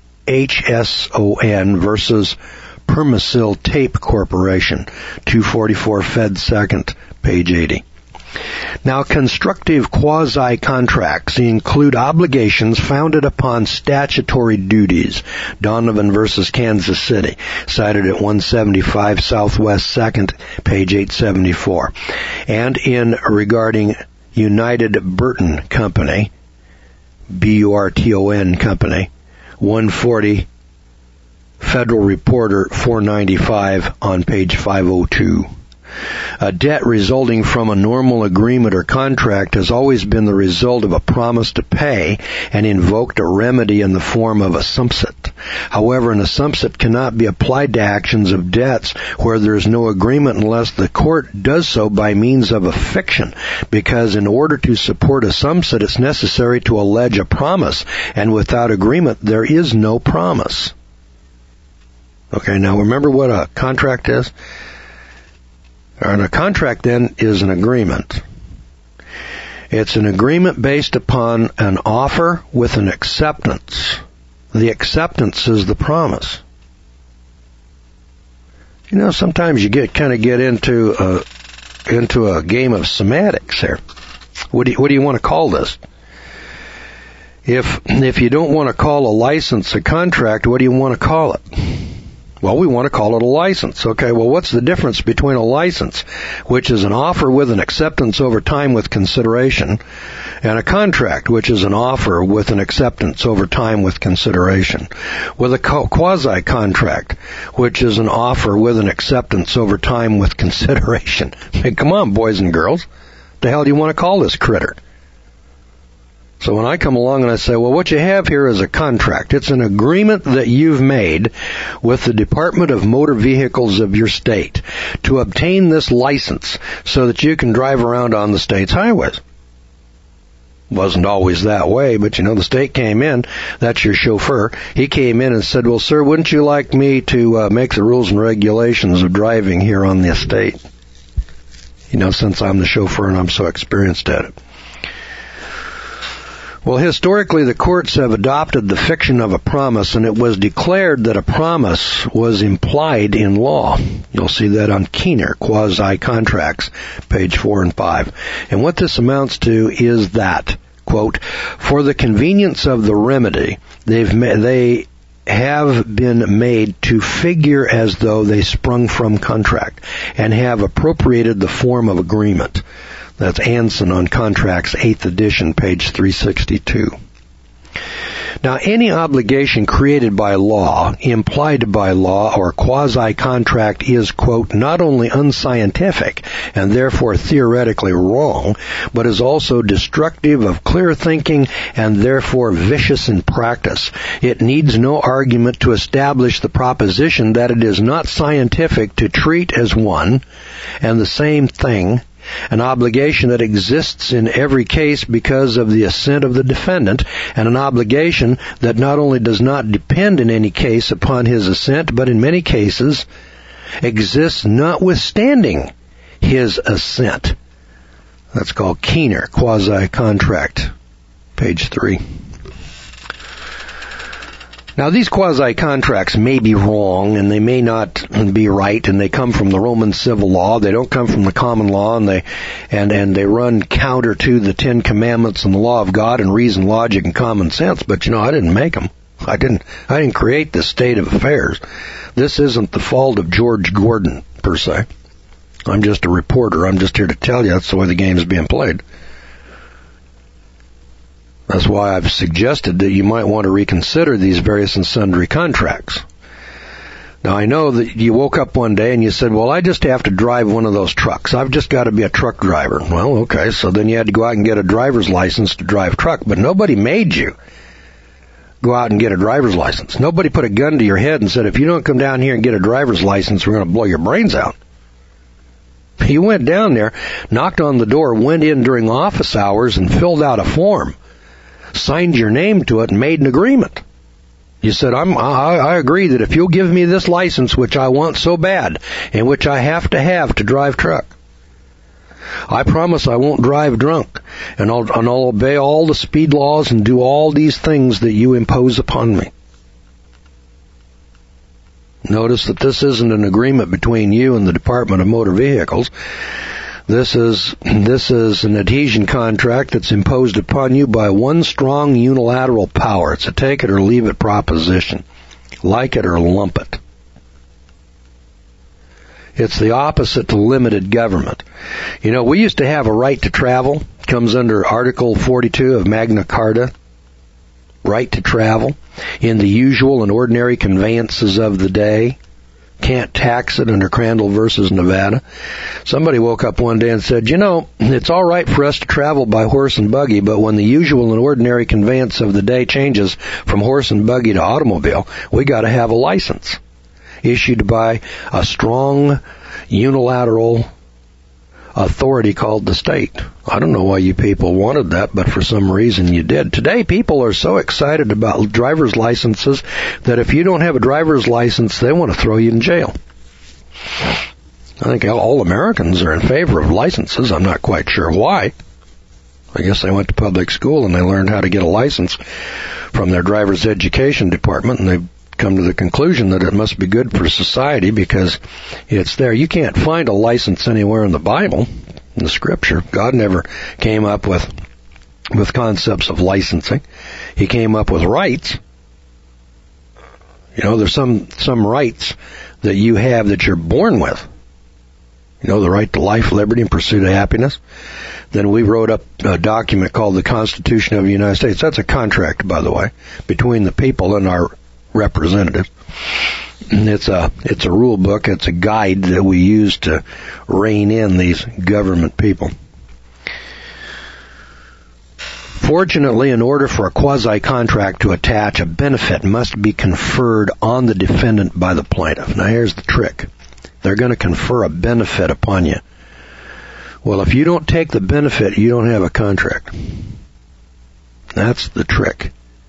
H S O N versus Permasil Tape Corporation, two forty-four Fed Second, page eighty. Now, constructive quasi-contracts include obligations founded upon statutory duties. Donovan versus Kansas City, cited at one seventy-five Southwest Second, page eight seventy-four. And in regarding United Burton Company, B U R T O N Company, one forty Federal Reporter four ninety-five on page five oh two. A debt resulting from a normal agreement or contract has always been the result of a promise to pay and invoked a remedy in the form of a sumpsit. However, an assumpsit cannot be applied to actions of debts where there is no agreement unless the court does so by means of a fiction, because in order to support a sumpsit it's necessary to allege a promise, and without agreement there is no promise. Okay, now remember what a contract is? And a contract, then, is an agreement. It's an agreement based upon an offer with an acceptance. The acceptance is the promise. You know, sometimes you get kind of get into a into a game of semantics here. What do you, what do you want to call this? If if you don't want to call a license a contract, what do you want to call it? Well, we want to call it a license. Okay, well, what's the difference between a license, which is an offer with an acceptance over time with consideration, and a contract, which is an offer with an acceptance over time with consideration? With a quasi-contract, which is an offer with an acceptance over time with consideration. Hey, come on, boys and girls. What the hell do you want to call this critter? So when I come along and I say, well, what you have here is a contract. It's an agreement that you've made with the Department of Motor Vehicles of your state to obtain this license so that you can drive around on the state's highways. Wasn't always that way, but you know, the state came in, that's your chauffeur, he came in and said, well, sir, wouldn't you like me to uh, make the rules and regulations of driving here on the estate? You know, since I'm the chauffeur and I'm so experienced at it. Well, historically, the courts have adopted the fiction of a promise, and it was declared that a promise was implied in law. You'll see that on Keener, Quasi-Contracts, page four and five. And what this amounts to is that, quote, for the convenience of the remedy, they've ma- they have been made to figure as though they sprung from contract, and have appropriated the form of agreement. That's Anson on Contracts, eighth edition, page three sixty-two. Now, any obligation created by law, implied by law, or quasi-contract is, quote, not only unscientific and therefore theoretically wrong, but is also destructive of clear thinking and therefore vicious in practice. It needs no argument to establish the proposition that it is not scientific to treat as one and the same thing an obligation that exists in every case because of the assent of the defendant, and an obligation that not only does not depend in any case upon his assent, but in many cases exists notwithstanding his assent. That's called Keener, quasi-contract, page three. Now, these quasi-contracts may be wrong, and they may not be right, and they come from the Roman civil law. They don't come from the common law, and they and and they run counter to the Ten Commandments and the law of God and reason, logic, and common sense. But you know, I didn't make them. I didn't. I didn't create this state of affairs. This isn't the fault of George Gordon per se. I'm just a reporter. I'm just here to tell you that's the way the game is being played. That's why I've suggested that you might want to reconsider these various and sundry contracts. Now, I know that you woke up one day and you said, well, I just have to drive one of those trucks. I've just got to be a truck driver. Well, okay, so then you had to go out and get a driver's license to drive truck, but nobody made you go out and get a driver's license. Nobody put a gun to your head and said, if you don't come down here and get a driver's license, we're going to blow your brains out. You went down there, knocked on the door, went in during office hours and filled out a form, signed your name to it, and made an agreement. You said, I'm, I, I agree that if you'll give me this license, which I want so bad, and which I have to have to drive truck, I promise I won't drive drunk, and I'll, and I'll obey all the speed laws and do all these things that you impose upon me. Notice that this isn't an agreement between you and the Department of Motor Vehicles. This is this is an adhesion contract that's imposed upon you by one strong unilateral power. It's a take it or leave it proposition. Like it or lump it. It's the opposite to limited government. You know, we used to have a right to travel. Comes under Article forty-two of Magna Carta. Right to travel in the usual and ordinary conveyances of the day. Can't tax it under Crandall versus Nevada. Somebody woke up one day and said, you know, it's all right for us to travel by horse and buggy, but when the usual and ordinary conveyance of the day changes from horse and buggy to automobile, we got to have a license issued by a strong unilateral authority called the state. I don't know why you people wanted that, but for some reason you did. Today, people are so excited about driver's licenses that if you don't have a driver's license, they want to throw you in jail. I think all Americans are in favor of licenses. I'm not quite sure why. I guess they went to public school and they learned how to get a license from their driver's education department, and they've come to the conclusion that it must be good for society because it's there. You can't find a license anywhere in the Bible, in the Scripture. God never came up with with concepts of licensing. He came up with rights. You know, there's some some rights that you have that you're born with. You know, the right to life, liberty, and pursuit of happiness. Then we wrote up a document called the Constitution of the United States. That's a contract, by the way, between the people and our representatives. It's a it's a rule book. It's a guide that we use to rein in these government people. Fortunately, in order for a quasi-contract to attach, a benefit must be conferred on the defendant by the plaintiff. Now, here's the trick. They're going to confer a benefit upon you. Well, if you don't take the benefit, you don't have a contract. That's the trick.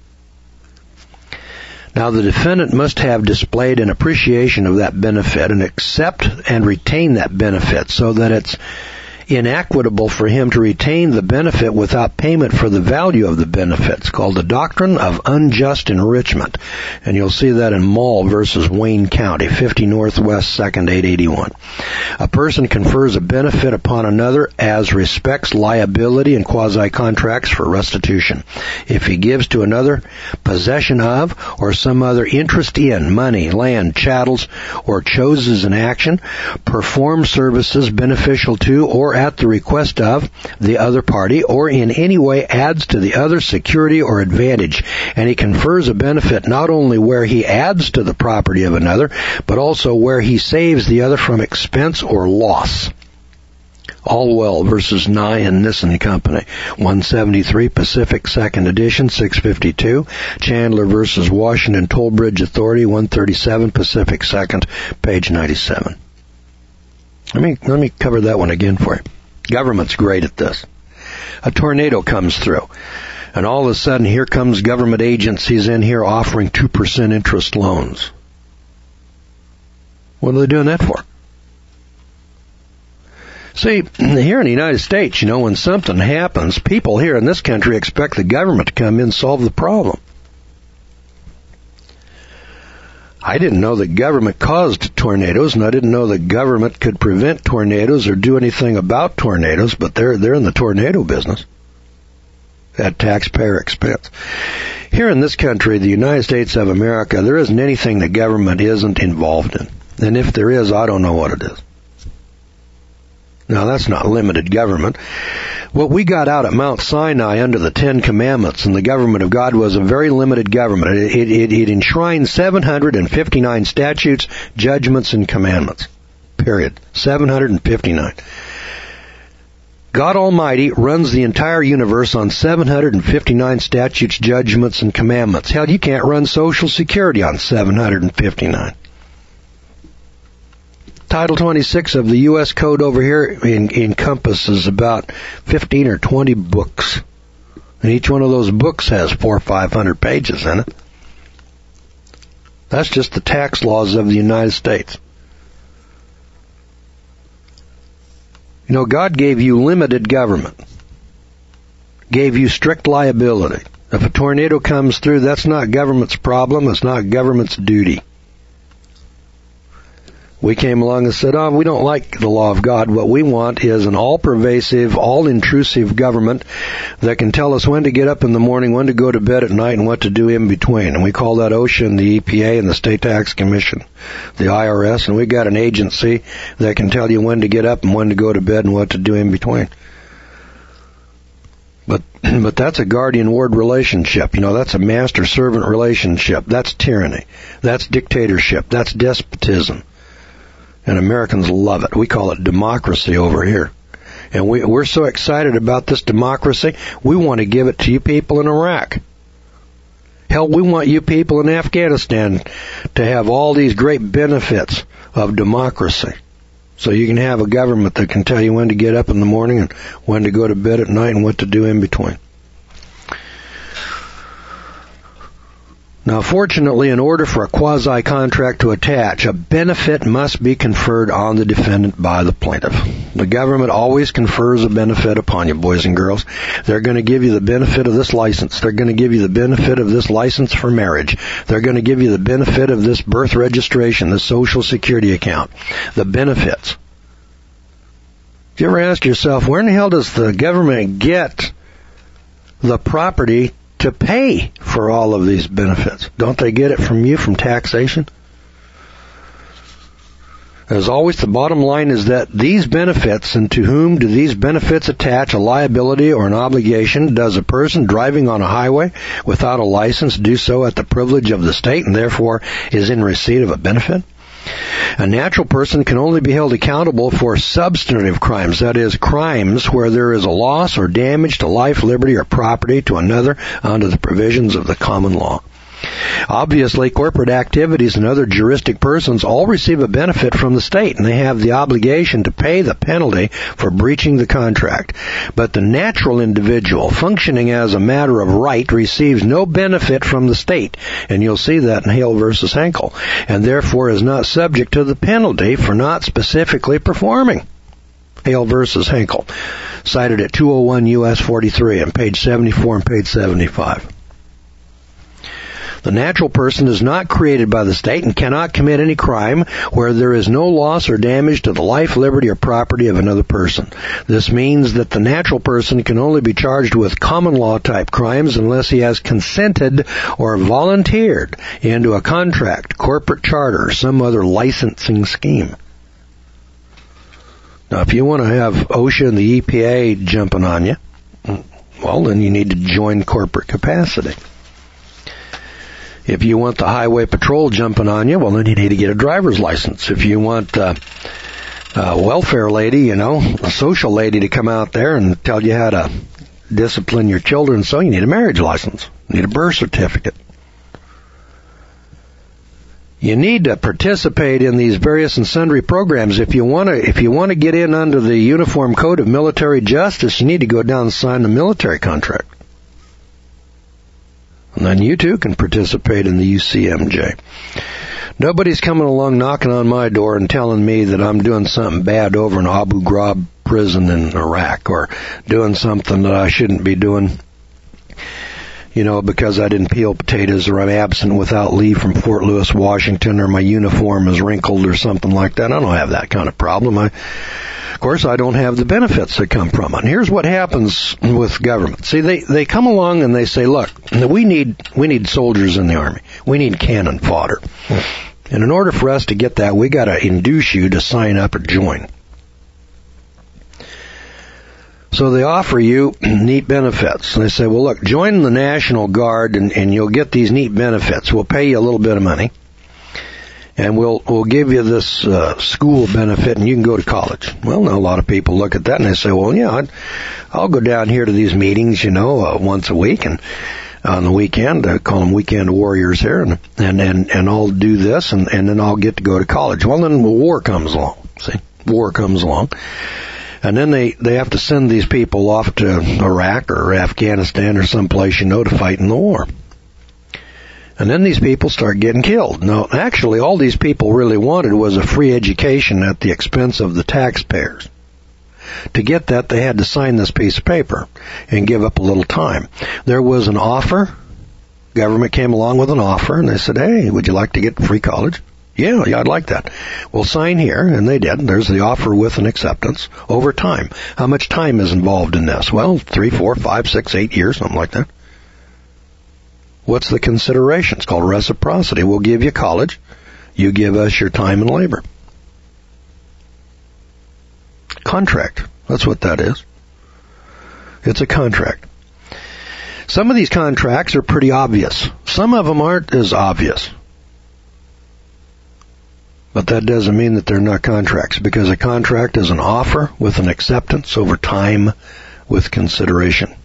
Now, the defendant must have displayed an appreciation of that benefit and accept and retain that benefit so that it's inequitable for him to retain the benefit without payment for the value of the benefit. It's called the doctrine of unjust enrichment. And you'll see that in Mall versus Wayne County, fifty Northwest second, eight eighty-one. A person confers a benefit upon another as respects liability and quasi-contracts for restitution. If he gives to another possession of or some other interest in money, land, chattels, or chooses an action, performs services beneficial to or at the request of the other party or in any way adds to the other security or advantage. And he confers a benefit not only where he adds to the property of another, but also where he saves the other from expense or loss. Allwell versus Nye and Nissen Company, one seventy-three Pacific second edition, six fifty-two. Chandler versus Washington Toll Bridge Authority, one thirty-seven Pacific second, page ninety-seven. Let me, let me cover that one again for you. Government's great at this. A tornado comes through, and all of a sudden here comes government agencies in here offering two percent interest loans. What are they doing that for? See, here in the United States, you know, when something happens, people here in this country expect the government to come in and solve the problem. I didn't know that government caused tornadoes, and I didn't know that government could prevent tornadoes or do anything about tornadoes, but they're they're in the tornado business at taxpayer expense. Here in this country, the United States of America, there isn't anything the government isn't involved in. And if there is, I don't know what it is. Now, that's not limited government. What we got out at Mount Sinai under the Ten Commandments and the government of God was a very limited government. It, it, it enshrined seven hundred fifty-nine statutes, judgments, and commandments. Period. seven hundred fifty-nine. God Almighty runs the entire universe on seven hundred fifty-nine statutes, judgments, and commandments. Hell, you can't run Social Security on seven hundred fifty-nine. Title twenty-six of the U S Code over here en- encompasses about fifteen or twenty books. And each one of those books has four or five hundred pages in it. That's just the tax laws of the United States. You know, God gave you limited government. Gave you strict liability. If a tornado comes through, that's not government's problem. It's not government's duty. We came along and said, oh, we don't like the law of God. What we want is an all-pervasive, all-intrusive government that can tell us when to get up in the morning, when to go to bed at night, and what to do in between. And we call that OSHA and the E P A and the State Tax Commission, the I R S, and we got an agency that can tell you when to get up and when to go to bed and what to do in between. But but that's a guardian-ward relationship. You know, that's a master-servant relationship. That's tyranny. That's dictatorship. That's despotism. And Americans love it. We call it democracy over here. And we, we're so excited about this democracy, we want to give it to you people in Iraq. Hell, we want you people in Afghanistan to have all these great benefits of democracy. So you can have a government that can tell you when to get up in the morning and when to go to bed at night and what to do in between. Now, fortunately, in order for a quasi-contract to attach, a benefit must be conferred on the defendant by the plaintiff. The government always confers a benefit upon you, boys and girls. They're going to give you the benefit of this license. They're going to give you the benefit of this license for marriage. They're going to give you the benefit of this birth registration, the Social Security account, the benefits. Do you ever ask yourself, where in the hell does the government get the property to pay for all of these benefits? Don't they get it from you, from taxation? As always, the bottom line is that these benefits, and to whom do these benefits attach a liability or an obligation? Does a person driving on a highway without a license do so at the privilege of the state and therefore is in receipt of a benefit? A natural person can only be held accountable for substantive crimes, that is, crimes where there is a loss or damage to life, liberty, or property to another under the provisions of the common law. Obviously, corporate activities and other juristic persons all receive a benefit from the state, and they have the obligation to pay the penalty for breaching the contract. But the natural individual, functioning as a matter of right, receives no benefit from the state, and you'll see that in Hale versus Henkel, and therefore is not subject to the penalty for not specifically performing. Hale versus Henkel, cited at two oh one U S forty-three on page seventy-four and page seventy-five. The natural person is not created by the state and cannot commit any crime where there is no loss or damage to the life, liberty, or property of another person. This means that the natural person can only be charged with common law type crimes unless he has consented or volunteered into a contract, corporate charter, or some other licensing scheme. Now, if you want to have OSHA and the E P A jumping on you, well, then you need to join corporate capacity. If you want the highway patrol jumping on you, well, then you need to get a driver's license. If you want uh, a welfare lady, you know, a social lady to come out there and tell you how to discipline your children, so you need a marriage license. You need a birth certificate. You need to participate in these various and sundry programs. If you want to, if you want to get in under the Uniform Code of Military Justice, you need to go down and sign the military contract. And then you too can participate in the U C M J. Nobody's coming along knocking on my door and telling me that I'm doing something bad over in Abu Ghraib prison in Iraq, or doing something that I shouldn't be doing, you know, because I didn't peel potatoes, or I'm absent without leave from Fort Lewis, Washington, or my uniform is wrinkled or something like that. I don't have that kind of problem. I, of course, I don't have the benefits that come from it. And here's what happens with government. See, they, they come along and they say, look, we need, we need soldiers in the Army. We need cannon fodder. And in order for us to get that, we got to induce you to sign up or join. So they offer you neat benefits. They say, well, look, join the National Guard and, and you'll get these neat benefits. We'll pay you a little bit of money, and we'll we'll give you this uh, school benefit, and you can go to college. Well, now a lot of people look at that and they say, well, yeah, I'd, I'll go down here to these meetings, you know, uh, once a week, and on the weekend, I call them weekend warriors here, and and and, and I'll do this, and, and then I'll get to go to college. Well, then the war comes along. See, war comes along. And then they, they have to send these people off to Iraq or Afghanistan or someplace, you know, to fight in the war. And then these people start getting killed. Now, actually, all these people really wanted was a free education at the expense of the taxpayers. To get that, they had to sign this piece of paper and give up a little time. There was an offer. Government came along with an offer, and they said, hey, would you like to get free college? Yeah, yeah, I'd like that. Well, sign here, and they did. There's the offer with an acceptance over time. How much time is involved in this? Well, three, four, five, six, eight years, something like that. What's the consideration? It's called reciprocity. We'll give you college. You give us your time and labor. Contract. That's what that is. It's a contract. Some of these contracts are pretty obvious. Some of them aren't as obvious. But that doesn't mean that they're not contracts, because a contract is an offer with an acceptance over time with consideration.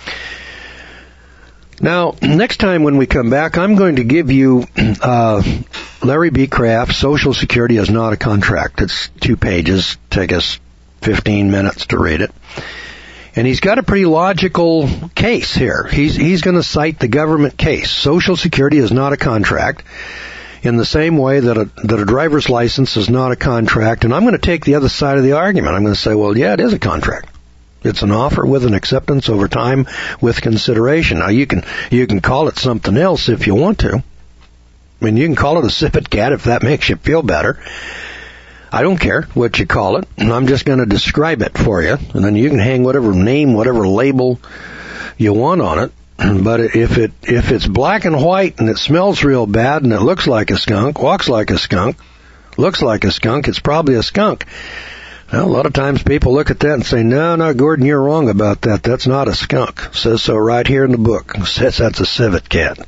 Now, next time when we come back, I'm going to give you uh, Larry B. Kraft, Social Security is not a contract. It's two pages. Take us fifteen minutes to read it. And he's got a pretty logical case here. He's, he's going to cite the government case. Social Security is not a contract, in the same way that a, that a driver's license is not a contract. And I'm going to take the other side of the argument. I'm going to say, well, yeah, it is a contract. It's an offer with an acceptance over time with consideration. Now, you can you can call it something else if you want to. I mean, you can call it a civet cat if that makes you feel better. I don't care what you call it. I'm just going to describe it for you. And then you can hang whatever name, whatever label you want on it. But if it if it's black and white and it smells real bad and it looks like a skunk, walks like a skunk, looks like a skunk, it's probably a skunk. Well, a lot of times people look at that and say, no, no, Gordon, you're wrong about that. That's not a skunk. It says so right here in the book. It says that's a civet cat.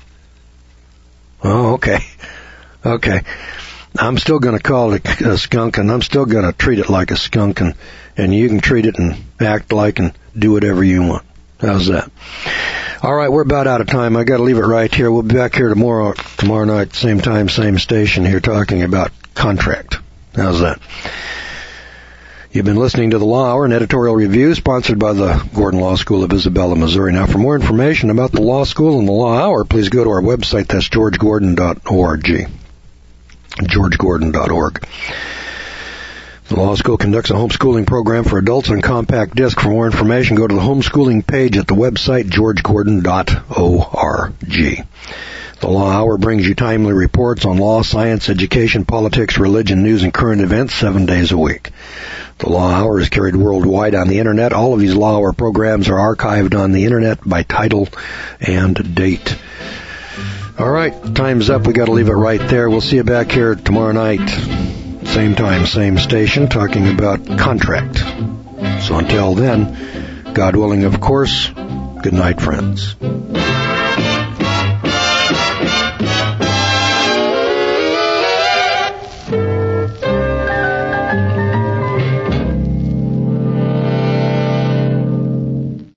Oh, okay. Okay. I'm still going to call it a skunk, and I'm still going to treat it like a skunk, and, and you can treat it and act like and do whatever you want. How's that? All right, we're about out of time. I got to leave it right here. We'll be back here tomorrow, tomorrow night, same time, same station here, talking about contract. How's that? You've been listening to the Law Hour, an editorial review sponsored by the Gordon Law School of Isabella, Missouri. Now, for more information about the Law School and the Law Hour, please go to our website. That's george gordon dot org. george gordon dot org. The Law School conducts a homeschooling program for adults on compact disc. For more information, go to the homeschooling page at the website, george gordon dot org. The Law Hour brings you timely reports on law, science, education, politics, religion, news, and current events seven days a week. The Law Hour is carried worldwide on the Internet. All of these Law Hour programs are archived on the Internet by title and date. All right, time's up. We got to leave it right there. We'll see you back here tomorrow night, Same time, same station, talking about contract. So until then, God willing, of course, good night, friends.